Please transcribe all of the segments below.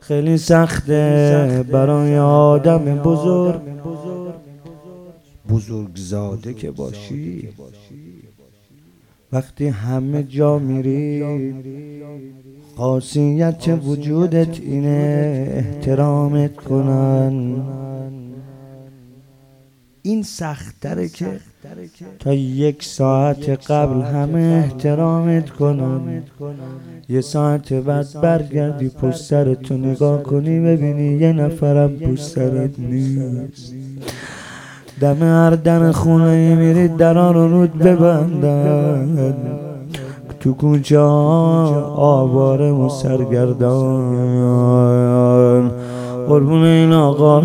خیلی سخته برای آدم بزرگزاده که باشی، وقتی همه جا میری خاصیت وجودت اینه احترامت کنن. این سخت‌تره که تا 1 ساعت قبل همه احترامت کنن، 1 ساعت بعد برگردی پشت سرتو نگاه کنی ببینی یه نفرم پشت سرت نیست. دم هر در خونه میرید درا رو رود ببندن، تو کوچه آواره و سرگردان قربون این آقا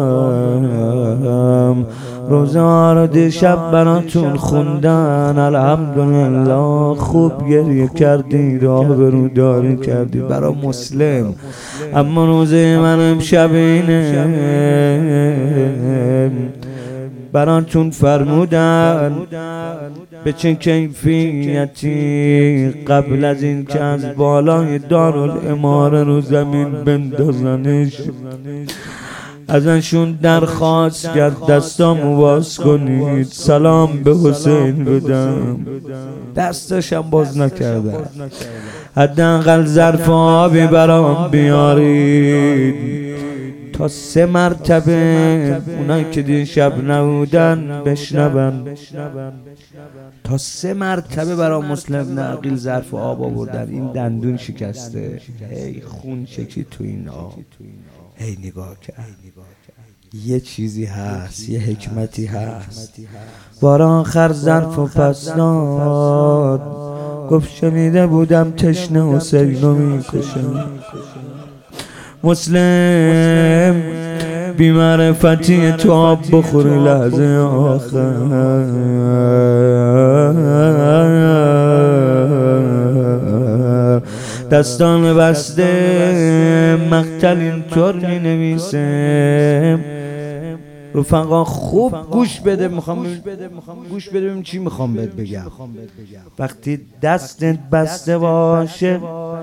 برم. روزه ها رو دیشب براتون خوندن، الحمدلله خوب گریه کردید، آبروداری کردید برا مسلم. اما روزه من امشب اینه، براتون فرمودن به چه کیفیتی قبل از این که از بالای دارالاماره رو زمین بندازنش ازشون درخواست کرد دستامو باز کنید سلام به حسین بدم. دستشم باز نکردن. حداقل ظرف آبی برام بیارید تا 3 مرتبه اونایی که دیشب نبودن بشنون. تا 3 مرتبه برای مسلم نقیل ظرف آب آوردن. این دندون شکسته، هی خون چکی تو این آب، هی نگاه کرد. یه چیزی هست، یه حکمتی هست. بار آخر ظرف و پس داد، گفت شنیده بودم تشنه حسینو میکشم. مسلم بی معرفتی تو آب بخوری لحظه آخر، دستان بسته مقتل اینطور می نویسه. رفقا خوب گوش بده، گوش بده ببین چی میخوام بهت بگم. وقتی دستت بسته باشه،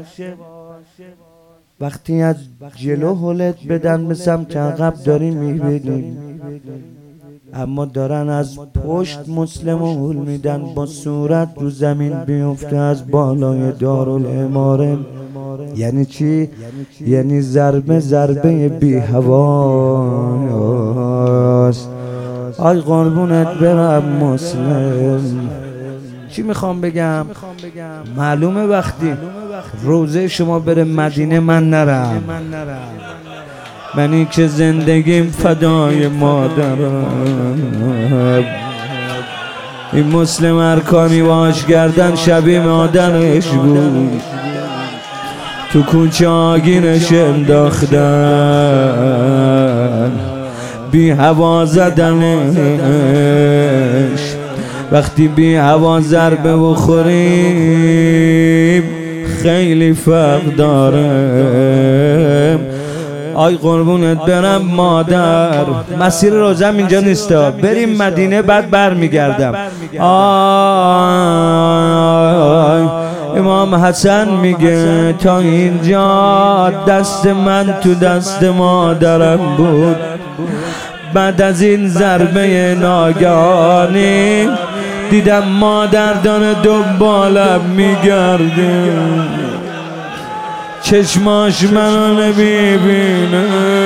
وقتی از جلو هلت بدن به سمت عقب داری میبینی، اما دارن از پشت مسلمو هل میدن با صورت رو زمین بیفته از بالای دارالاماره. یعنی چی؟ یعنی ضربه بی هواست. آی قربونت برم مسلم. چی میخوام بگم؟ معلومه وقتی روزه شما بره مدینه من نرم، منی که زندگیم فدای مادرم. این مسلم ارکانی واش گردن شبیه مادرش بود، تو کوچه آگینش انداختن، بی هوا زدنش. وقتی بی هوا ضربه بخوریم خیلی فرق داره. آی قربونت برم مادر، مسیر روزم اینجا نیستا، بریم مدینه بعد برمیگردم. آی امام حسن میگه تا اینجا دست من تو دست مادرم بود، بعد از این ضربه ناگهانی دیدم مادر داره دنبالم میگرده، چشماش منو نمیبینه،